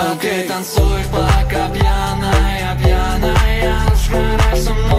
Окей, танцуй, пока пьяная, пьяная. Сгорай со мной.